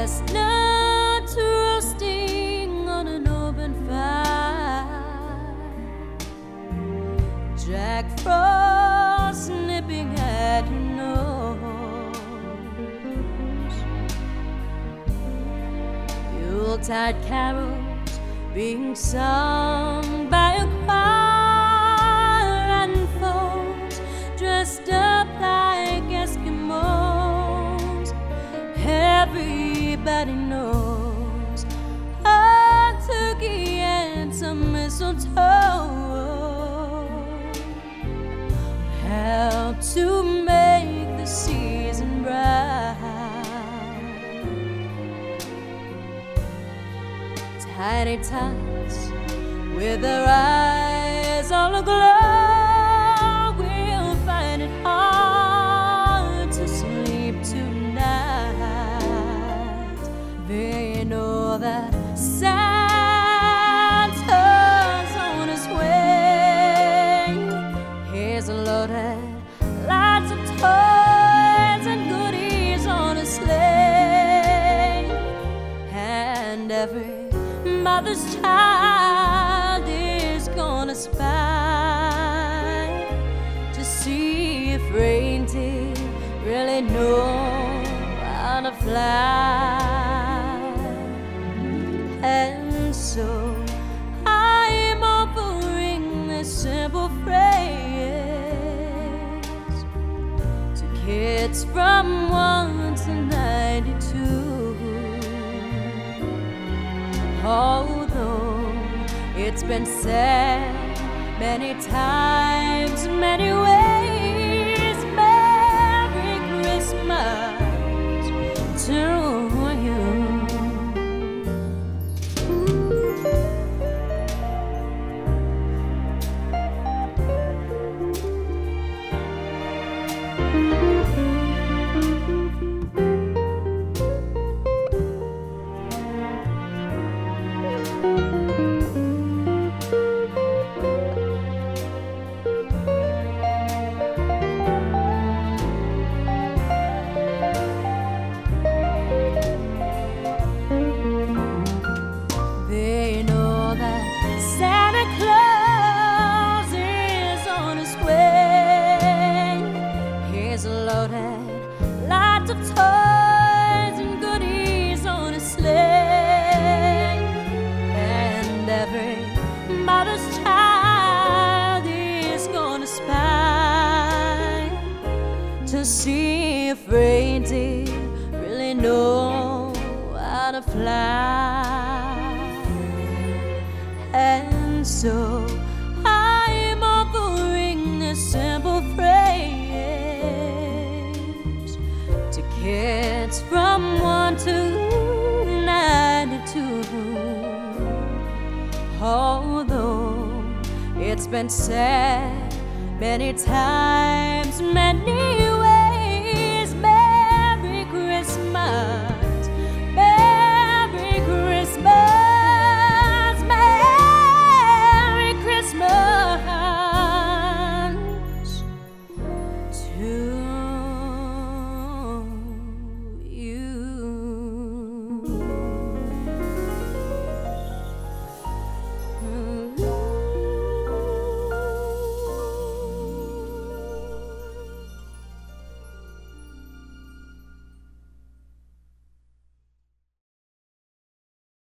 chestnuts roasting on an open fire, Jack Frost nipping at your nose, Yuletide carols being sung by a choir, and folks dressed up like Eskimos. Everybody knows a turkey and some mistletoe help to make the season bright. Tiny tots with their eyes all aglow will find it hard to sleep tonight. They know that Santa's on his way. He's loaded lots of toys and goodies on a sleigh, and every mother's child is gonna spy to see if reindeer really know how to fly. And so I'm offering this simple phrase to kids from 1 to 92. Although it's been said many times, many ways, Merry Christmas to you. They know that Santa Claus is on his way. He's loaded lots of toys and goodies on his sleigh, and every mother's child is gonna spy to see if reindeer really know how to fly. And so I'm offering this simple phrase to kids from 1 to 92. Although it's been said many times, many